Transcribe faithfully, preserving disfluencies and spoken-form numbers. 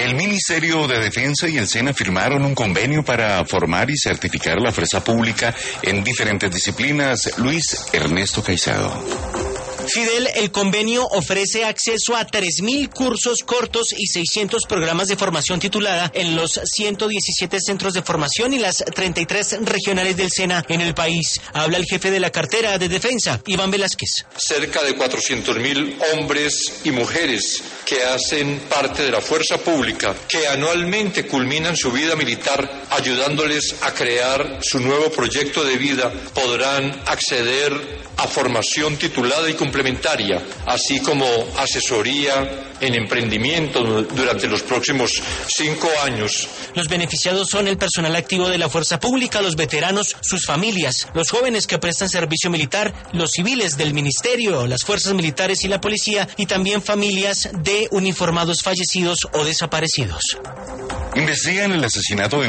El Ministerio de Defensa y el SENA firmaron un convenio para formar y certificar la fuerza pública en diferentes disciplinas. Luis Ernesto Caicedo. Fidel, el convenio ofrece acceso a tres mil cursos cortos y seiscientos programas de formación titulada en los ciento diecisiete centros de formación y las treinta y tres regionales del SENA en el país. Habla el jefe de la cartera de defensa, Iván Velázquez. Cerca de cuatrocientos mil hombres y mujeres que hacen parte de la fuerza pública, que anualmente culminan su vida militar ayudándoles a crear su nuevo proyecto de vida, podrán acceder a formación titulada y complementaria, así como asesoría en emprendimiento durante los próximos cinco años. Los beneficiados son el personal activo de la fuerza pública, los veteranos, sus familias, los jóvenes que prestan servicio militar, los civiles del ministerio, las fuerzas militares y la policía, y también familias de uniformados fallecidos o desaparecidos. Investigan el asesinato de